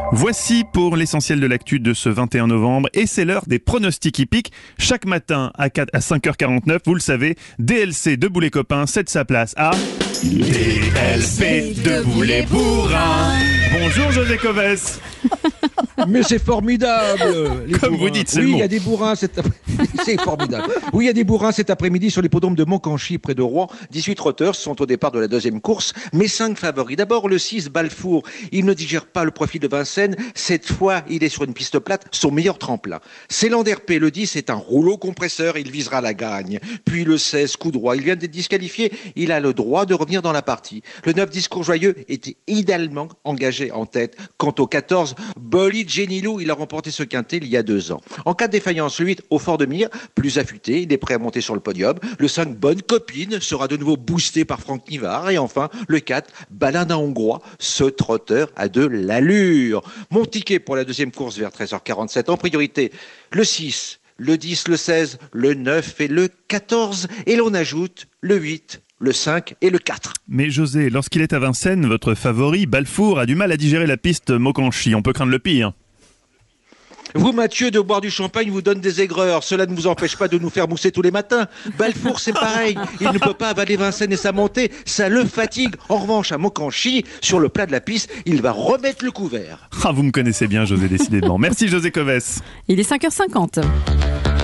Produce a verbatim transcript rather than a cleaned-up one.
Voici pour l'essentiel de l'actu de ce vingt et un novembre et c'est l'heure des pronostics hippiques. Chaque matin à cinq heures quarante-neuf, vous le savez, D L C Debout les copains cède sa place à D L C Debout les bourrins. Bonjour José Coves. Mais c'est formidable les Comme bourrins. vous dites, c'est oui, le mot. il y a des bourrins cet après- c'est formidable. Oui, il y a des bourrins cet après-midi sur l'hippodrome de Moncanchy près de Rouen. dix-huit trotteurs sont au départ de la deuxième course, mais cinq favoris. D'abord le six Balfour. Il ne digère pas le profil de Vincennes. Cette fois, il est sur une piste plate, son meilleur tremplin. Céland d'R P, le dix, est un rouleau compresseur, il visera la gagne. Puis le seize coup droit, il vient d'être disqualifié, il a le droit de revenir dans la partie. Le neuf Discours joyeux était idéalement engagé en tête. Quant au quatorze Bolide Génilou, il a remporté ce quintet il y a deux ans. En cas de défaillance, le huit Au Fort de Mire, plus affûté, il est prêt à monter sur le podium. Le cinq Bonne Copine sera de nouveau boosté par Franck Nivard. Et enfin, le quatre Baladin Hongrois, ce trotteur a de l'allure. Mon ticket pour la deuxième course vers treize heures quarante-sept, en priorité, le six, le dix, le seize, le neuf et le quatorze. Et l'on ajoute le huit, le cinq et le quatre. Mais José, lorsqu'il est à Vincennes, votre favori, Balfour, a du mal à digérer la piste Moncanchy. On peut craindre le pire. Vous, Mathieu, de boire du champagne vous donne des aigreurs. Cela ne vous empêche pas de nous faire mousser tous les matins. Balfour, c'est pareil. Il ne peut pas avaler Vincennes et sa montée. Ça le fatigue. En revanche, à Moncanchy, sur le plat de la piste, il va remettre le couvert. Ah, vous me connaissez bien, José, décidément. Merci José Coves. Il est cinq heures cinquante.